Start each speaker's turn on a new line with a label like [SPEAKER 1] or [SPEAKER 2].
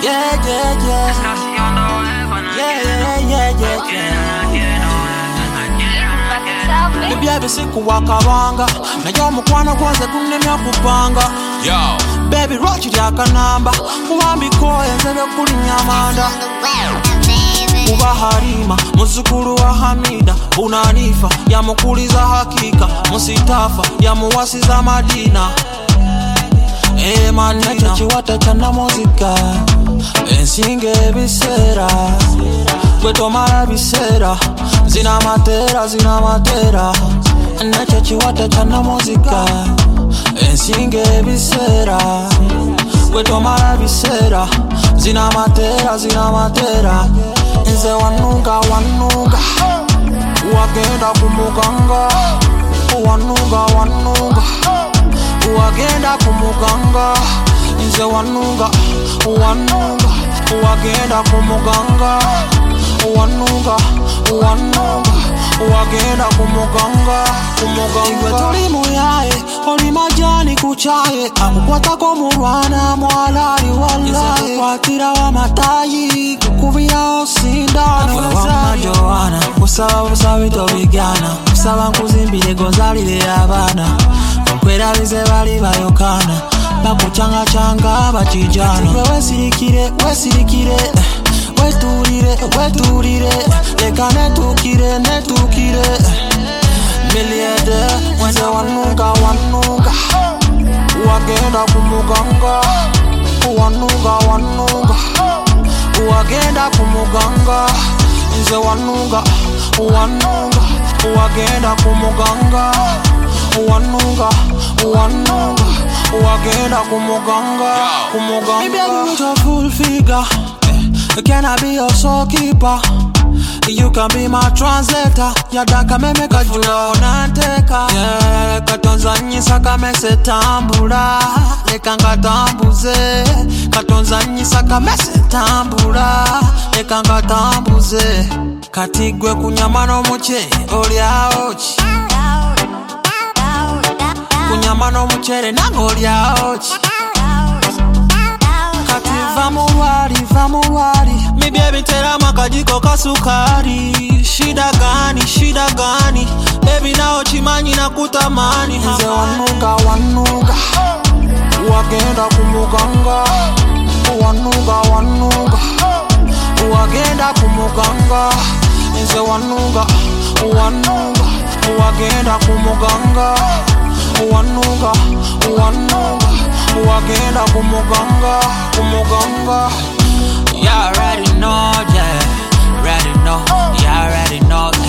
[SPEAKER 1] Yeah, yeah, yeah. Baby siku wakabanga nayo mukwano kwanza kunemya kupanga
[SPEAKER 2] Yo
[SPEAKER 1] baby rochi lyakanamba kuwambikoye nzebe kuli nyamanda kuba Halima muzukuru wa Hamida Bunanifa yamukuliza hakika musitafa yamuwasiza Madina Manina chiwata chana muzika ensinge bisera kweto mara bisera zina matera nacho chiwata chana muzika ensinge bisera kweto mara bisera zina matera nze wanunga wagenda kumuganga wanunga wagenda kumuganga nze wanunga wagenda kumuganga wanunga wagenda kumuganga iwe tuli muyaye oli majani kuchaye akukwatako mulwana mwalali wallahi kwatira wa matayi kukubira osindano wa Joana kusaba busabito bigana kusaba nkuzimbire gozalire abana okwerabize bali bayokana bakuchanga bakijana wesirikire weturire leka netukire miliede wenze wanunga wagenda kumuganga wanunga wagenda kumuganga nze wanunga wagenda kumuganga wanunga wagenda kumuganga Maybe I need your full figure. Can I be your soulkeeper? You can be my translator. Yadaka meme kajula onanteka. Yeah, katonza nyisa kamese tambula. Leka ngatambuze. Katonza nyisa kamese tambula. Leka ngatambuze. Katigwe kunyamano muche oliaochi. Kunyamano muchere nangoliaochi. Vamurwari mi baby tera makajiko kasukari shida gani baby nao chimanyi na kutamani nze wanunga wagenda kumuganga wanunga wagenda kumuganga nze wanunga wagenda kumuganga wanunga wagenda kumuganga You already know, yeah, you already know